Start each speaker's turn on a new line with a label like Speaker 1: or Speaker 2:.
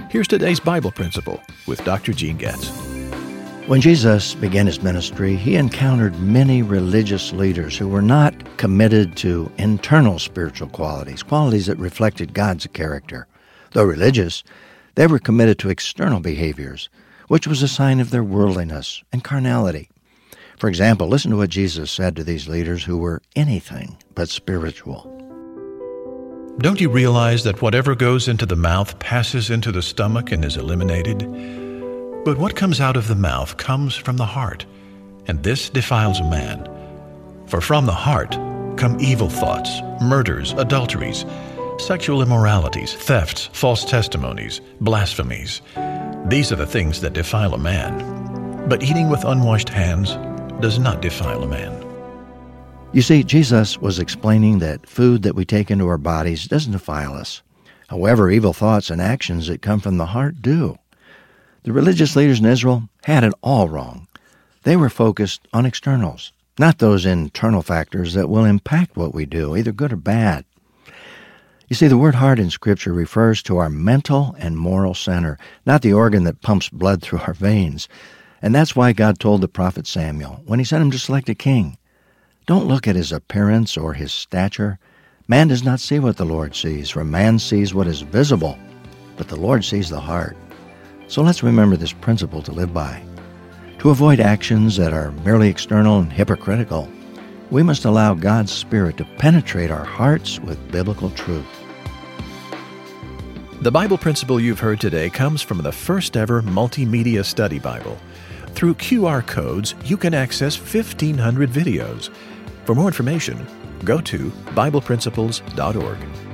Speaker 1: Here's today's Bible Principle with Dr. Gene Getz.
Speaker 2: When Jesus began his ministry, he encountered many religious leaders who were not committed to internal spiritual qualities that reflected God's character. Though religious, they were committed to external behaviors, which was a sign of their worldliness and carnality. For example, listen to what Jesus said to these leaders who were anything but spiritual.
Speaker 3: Don't you realize that whatever goes into the mouth passes into the stomach and is eliminated? But what comes out of the mouth comes from the heart, and this defiles a man. For from the heart come evil thoughts, murders, adulteries, sexual immoralities, thefts, false testimonies, blasphemies. These are the things that defile a man. But eating with unwashed hands does not defile a man.
Speaker 2: You see, Jesus was explaining that food that we take into our bodies doesn't defile us. However, evil thoughts and actions that come from the heart do. The religious leaders in Israel had it all wrong. They were focused on externals, not those internal factors that will impact what we do, either good or bad. You see, the word heart in Scripture refers to our mental and moral center, not the organ that pumps blood through our veins. And that's why God told the prophet Samuel, when he sent him to select a king, don't look at his appearance or his stature. Man does not see what the Lord sees, for man sees what is visible, but the Lord sees the heart. So let's remember this principle to live by. To avoid actions that are merely external and hypocritical, we must allow God's Spirit to penetrate our hearts with biblical truth.
Speaker 1: The Bible principle you've heard today comes from the first ever multimedia study Bible. Through QR codes, you can access 1,500 videos. For more information, go to BiblePrinciples.org.